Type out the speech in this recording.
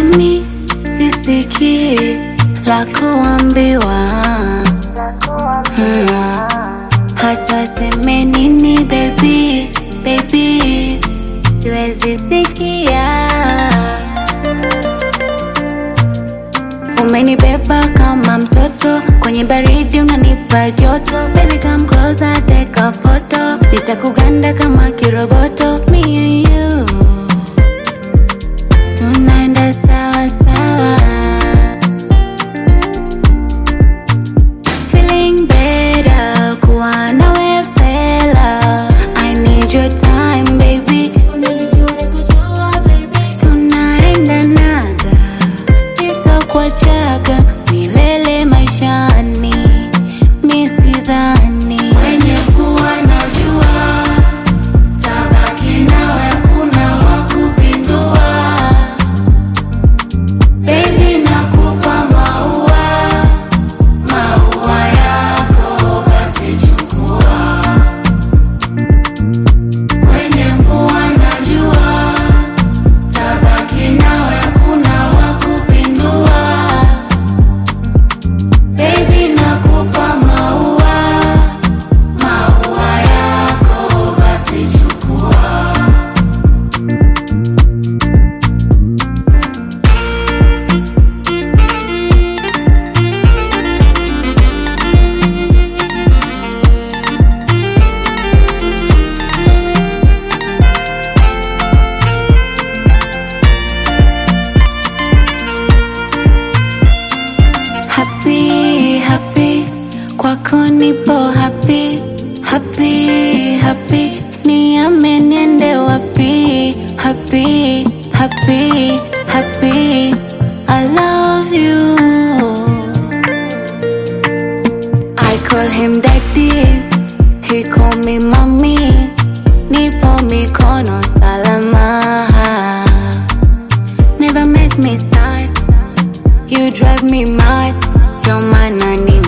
Mimi sisiki la kuambiwa, hata seme nini baby, baby siwezi sikia. Umenibeba kama mtoto, kwenye baridi unanipa joto. Baby come closer, take a photo, nitakuganda kama kiroboto. Me and you tunaenda sawa sawa, feeling better kuwa nawe fella. I need your time baby, tunaenda naga, sitakuachaga milele maishani. Mi sidhani wenye kuwa najua tabaki nawe, kuna wakupindua. Baby nakupa maua, maua yako basi chukua. Kwenye mvua najua tabaki nawe, kuna wakupindua. Baby nakupa maua, maua yako basi chukua. Happy, happy, kwako nipo happy, happy, happy, niame niende wapi? Happy, happy, happy, I love you. I call him daddy, he call me mommy. Nipo mikono salama, never make me sad. You drive me mad, ndio maana ni